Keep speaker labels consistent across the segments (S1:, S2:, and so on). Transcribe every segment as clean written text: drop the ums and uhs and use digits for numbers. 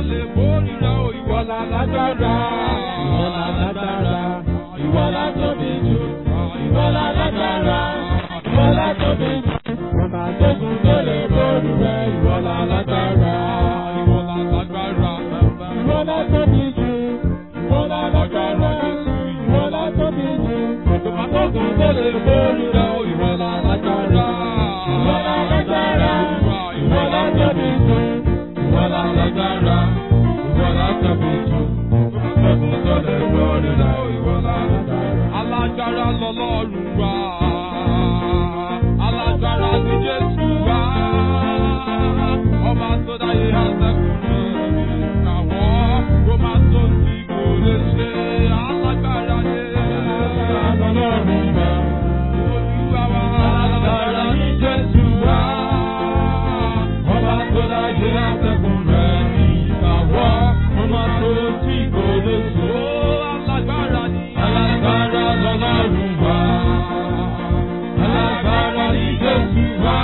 S1: lè borí rẹ̀ o, ìwọ la lágbára. Ìwọ la lágbára, ìwọ la tóbi jù. Ìwọ la lágbára, ìwọ la tóbi jù. Ọba tókun tó lè borí rẹ̀, ìwọ la lágbára. Ìwọ la lágbára, ìwọ la tóbi jù. Ìwọ la lágbára, ìwọ la tóbi jù. Ọba tókun tó lè borí rẹ̀, ìwọ la lágbára. Ìwọ la lágbára, ìwọ la tóbi jù. Ìwọ la lágbára, ìwọ la tóbi jù. Ọba tókun tó lè borí rẹ̀, ìwọ la lágbára. Alágbára lọ́lọ́run wa. Alágbára ni Jésù wa. Ọba tó dáyé àtẹkùnrin àwọn kó má tó ti kò lè ṣe. Alágbára ni lọ́lọ́run wa. Olúwa wa. Alágbára ni Jésù wa. Ọba tó dáyé àtẹkùnrin àwọn kó má tó ti kò lè ṣe. Alágbára ni lọ́lọ́run wa. Alágbára ni Jésù wa.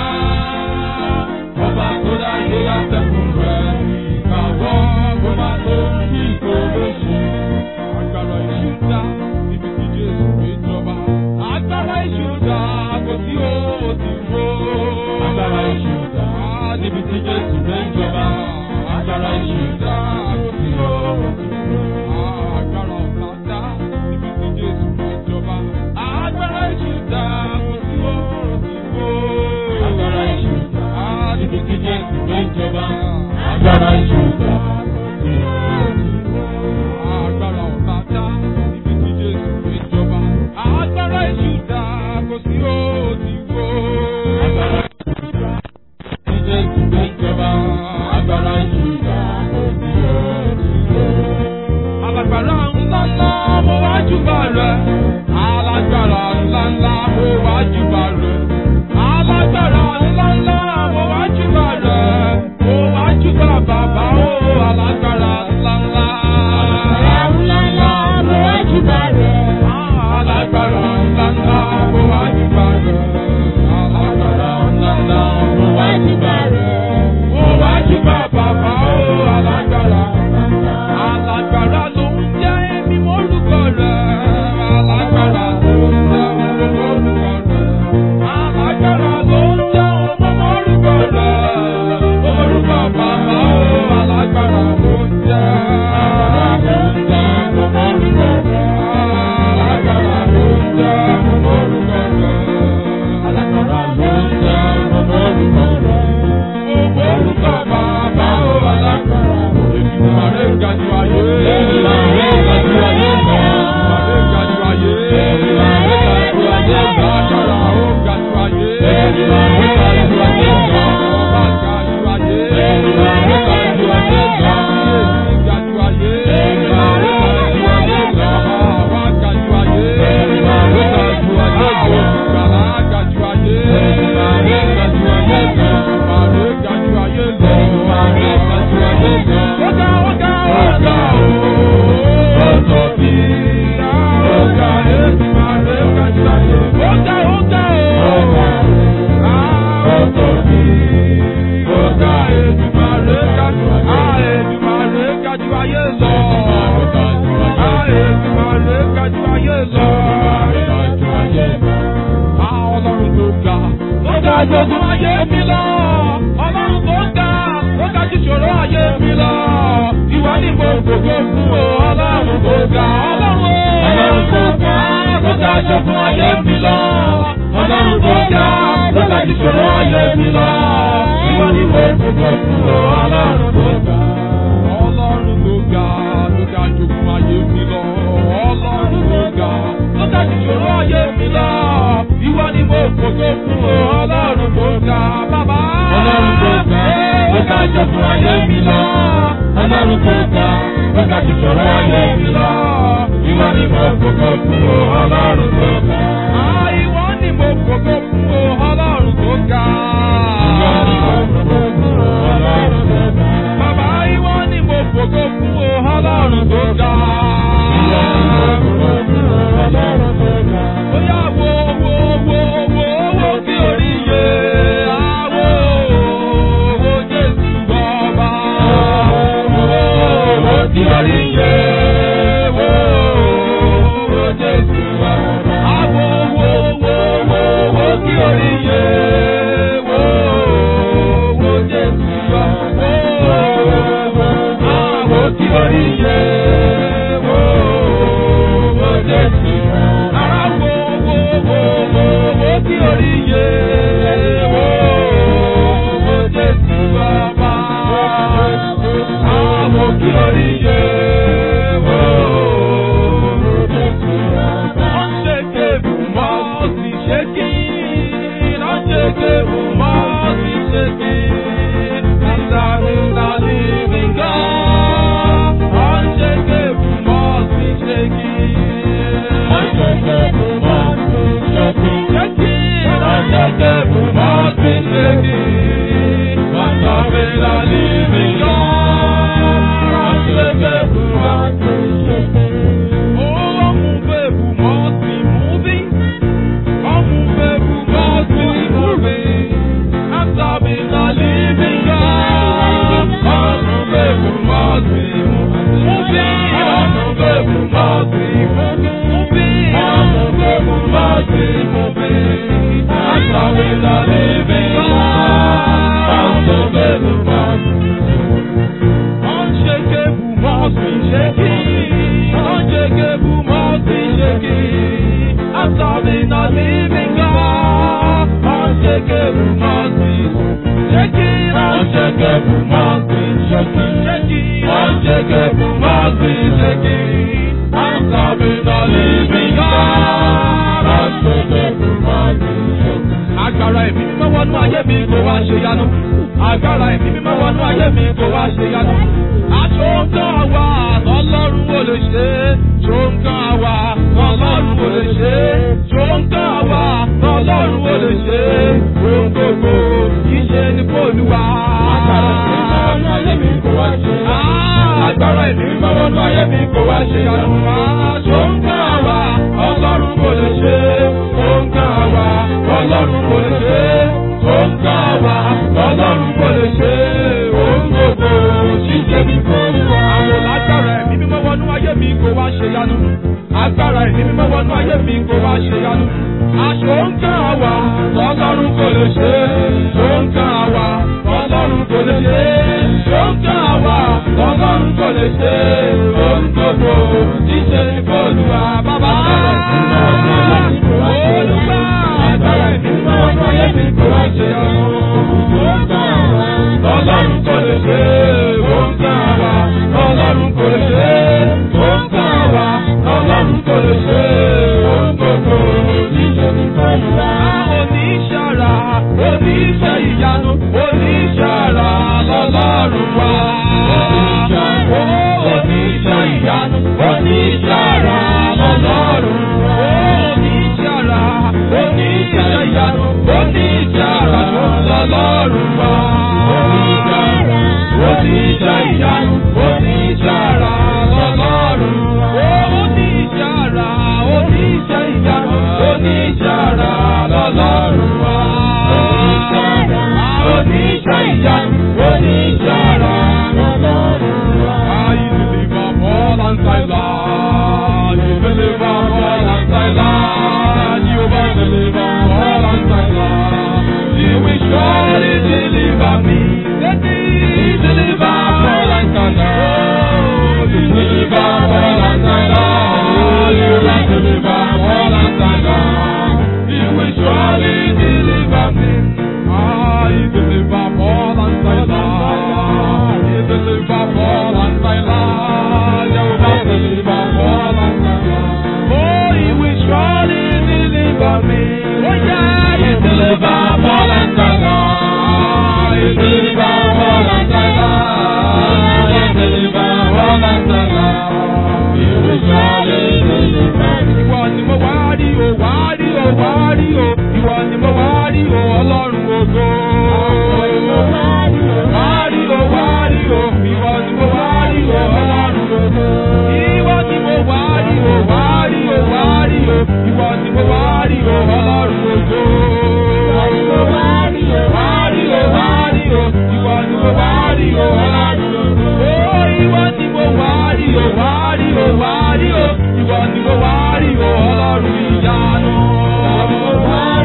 S1: Ọba tó dáyé àtẹ̀kùn rẹ̀ ìkàwọ́ kó má tó kí kò lóṣù. Agbára ìṣúdá níbi tí Jésù gbé jọba. Agbára ìṣúdá kò sí òòtù ro. Agbára ìṣúdá níbi tí Jésù gbé jọba. Agbára ìṣúdá kò sí òòtù ro. Agbára ọ̀tá níbi tí Jésù gbé jọba. Agbára ìṣúdá kò sí òòtù ro. Agbára ìṣúdá níbi tí Jésù gbé jọba. Agbára ìṣúdá kò sí òòtù ro. Agbára ọ̀tá níbi tí Jésù gbé jọba. Agbára ìṣúdá kò sí òòtù ro. Agbára ìṣúdá tí Jésù gbé jọba. Agbára ìṣúdá kò sí òòtù ro. Alágbára ńláńlá mo wá júbà rẹ̀. Alágbára ńláńlá mo wá júbà rẹ̀. Alágbára ńláńlá mo wá júbà rẹ̀. Mo wá júbà bàbá o. Alágbára ńláńlá. Alágbára ńláńlá mo wá júbà rẹ̀. Alágbára ńláńlá mo wá júbà rẹ̀. Alágbára ńláńlá mo wá júbà rẹ̀. Mo wá júbà bàbá o. Alágbára ńláńlá. Alágbára ló ń jẹ́ èmi mórúkọ rẹ̀. Alágbára ló ń jẹ́ èmi mórúkọ rẹ̀. Alágbára ló ń jẹ́ ọmọ mórúkọ rẹ̀. Orúkọ bàbá o. Alágbára ló ń jẹ́. Alágbára ló ń jẹ́ ọmọ mórúkọ rẹ̀. Alágbára ló ń jẹ́ ọmọ mórúkọ rẹ̀. Alágbára ló ń jẹ́ ọmọ mórúkọ rẹ̀. Orúkọ bàbá o. Alágbára ló ń jẹ́. Èdùmàrè ga jù ayé. Èdùmàrè ga jù ayé lọ. Èdùmàrè ga jù ayé. Èdùmàrè ga jù ayé lọ. Agbára ó ga jù ayé. Èdùmàrè ga jù ayé lọ. Ọba ga jù ayé. Èdùmàrè ga jù ayé lọ. Èyí ga jù ayé. Èdùmàrè ga jù ayé lọ. Àwa ga jù ayé. Èdùmàrè ga jù ayé lọ. Gbàlà ga jù ayé. Èdùmàrè ga jù ayé lọ. Èdùmàrè ga jù ayé lọ. Èdùmàrè ga jù ayé lọ. Ọ̀gá o, ó tóbi. Ọ̀gá Èdùmàrè ga jù ayé. Ọ̀gá o, ó tóbi. Ọ̀gá Èdùmàrè ga jù ayé. Èdùmàrè ga jù ayé lọ. Èdùmàrè ga jù ayé lọ. Ọlọ́run tó ga. Ó ga jogún ayé mi lọ. Ọlọ́run tó ga. Ó ga jù ṣòro ayé mi lọ. Ìwà ni mo gbogbo fún o. Ọlọ́run tó ga. Ọlọ́run tó ga. Ó ga jogún ayé mi lọ. Ọlọ́run tó ga. Ó ga jù ṣòro ayé mi lọ. Ìwà ni mo gbogbo fún o. Ọlọ́run tó ga. Ọlọ́run tó ga. Ó ga jogún ayé mi lọ. Ọlọ́run tó ga. Ó ga jù ṣòro ayé mi lọ. Ìwà ni mo gbogbo fún o. Ọlọ́run tó ga. Bàbá. Ọlọ́run tó ga. Ó ga jogún ayé mi lọ. Ọlọ́run tó ga. Ó ga jù ṣòro ayé mi lọ. Ìwà ni mo gbogbo fún o. Ọlọ́run tó ga. Ìwọ ni mo gbogbo fún o. Ọlọ́run tó ga. Ìwọ ni mo gbogbo fún o. Ọlọ́run tó ga. Bàbá ìwọ ni mo gbogbo fún o. Ọlọ́run tó ga. Ìwọ ni mo gbogbo fún o. Ọlọ́run tó ga. Ó yá wo kí orí yé. Wo Jésù ọba. oríye wo mo Jésù. Ara wo kí oríye wo mo Jésù bàbá. Àwọn kí oríye wo mo Jésù bàbá. Wọ́n ṣe kébù mọ́ sí ṣe kí. Wọ́n ṣe kébù mọ́ sí ṣe kí. Agbára ẹ̀mí mímọ́ wọnú ayé mi kó wá ṣe yanu. Agbára ẹ̀mí mímọ́ wọnú ayé mi kó wá ṣe yanu. Aṣọ ń kàn wá Ọlọ́run ò lè ṣe. Ṣó ń kàn wá Ọlọ́run ò lè ṣe. Ṣó ń kàn wá Ọlọ́run ò lè ṣe. Ohun gbogbo ìṣe ni f'Olúwa. Agbára ẹ̀mí mímọ́ wọnú ayé mi kó wá ṣe yanu. Aṣọ ń kàn wá Ọlọ́run ò lè ṣe. Ṣó ń kàn wá Ọlọ́run kò lè ṣe, ó ń kà wá, Ọlọ́run kò lè ṣe, ohun gbogbo ṣíṣe bí f'Olúwa. Àwọn lágbára ẹ̀mí mímọ́ wọnú ayé mi kó wá ṣe yanu. Agbára ẹ̀mí mímọ́ wọnú ayé mi kó wá ṣe yanu. Aṣọ ń kà wá, Ọlọ́run kò lè ṣe, ó ń kà wá, Ọlọ́run kò lè ṣe, ó ń kà wá, Ọlọ́run kò lè ṣe, ohun gbogbo ṣíṣe bí f'Olúwa. Bàbá Olúwa. Agbára ẹ̀mí mímọ́ wọnú ayé mi kó wá ṣe yanu. Ọlọ́run kò lè ṣe, ó ń kà wá, Ọlọ́run kò lè ṣe, ó ń kà wá, Ọlọ́run kò lè ṣe, ohun gbogbo ṣíṣe bí f'Olúwa. Oníṣàrà, oníṣẹ́ ìyanu, oníṣàrà lọ́lọ́run wá. Oníṣẹ́ ìyanu, oníṣàrà lọ́lọ́run wá. Oníṣàrà, oníṣẹ́ ìyanu, oníṣàrà lọ́lọ́run wá. Oníṣẹ́ ìyanu, oníṣàrà lọ́lọ́run wá. Oníṣàrà, oníṣẹ́ ìyanu, oníṣàrà lọ́lọ́run wá. Oníṣẹ́ ìyanu, oníṣàrà lọ́lọ́run wá. I deliver all and silent. You deliver all and silent. You will deliver all and silent. You will surely deliver me. Deliver all and silent. You deliver all and silent. You will deliver all and silent. You will surely deliver me. I deliver all and silent. You deliver all and silent. You will deliver all and silent. Oh, you will surely deliver me. Oh yeah, you deliver all and silent. You deliver all and silent. You deliver all and silent. You will surely deliver me. Ìwọ ni mo wá rí o, wá rí o, wá rí o. Ìwọ ni mo wá rí o, Ọlọ́run ògo. Wá rí o, wá rí o. Ìwọ ni mo wá rí o, Ọlọ́run ògo. Ìwọ ni mo wá rí o, wá rí o, wá rí o. Ìwọ ni mo wá rí o, Ọlọ́run ògo. Wá rí o, wá rí o, wá rí o. Ìwọ ni mo wá rí o, Ọlọ́run ògo. Ó ìwọ ni mo wá rí o, wá rí o, wá rí o. Ìwọ ni mo wá rí o, Ọlọ́run ìyanu. Ìwọ ni mo wá rí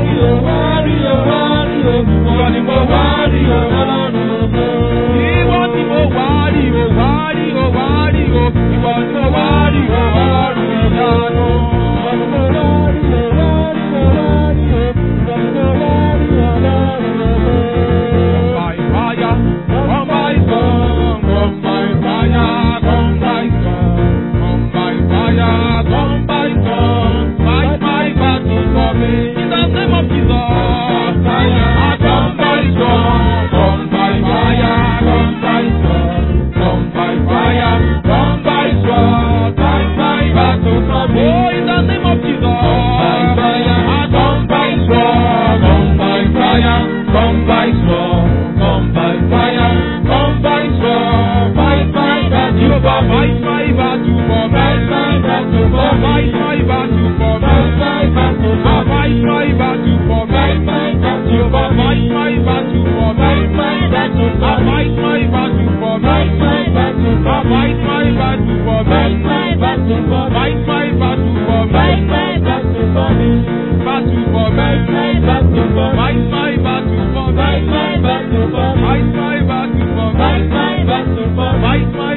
S1: come by storm, come by fire, come by storm. Fight my battle for me in the name of Jesus. Come by storm, come by fire, come by storm, come by fire, come by storm. Fight my battle for me. Oh, in the name of Jesus. Come by storm, come by fire, come by storm, come by fire, come by storm. Fight my battle for me. Fight my battle for me. Fight my battle for me. Fight my battle for me. Fight my battle for me. Fight my battle for me. Fight my battle for me. Fight my battle for me. Fight my battle for me. Fight my battle for me. Fight my battle for me. Fight my battle for me. Fight my battle for me. Fight my battle for me. Fight my battle for me. Battle for me. Fight my battle for me. Fight my battle for me. Fight my battle for me. Fight my battle for me. Fight my battle for me. Fight my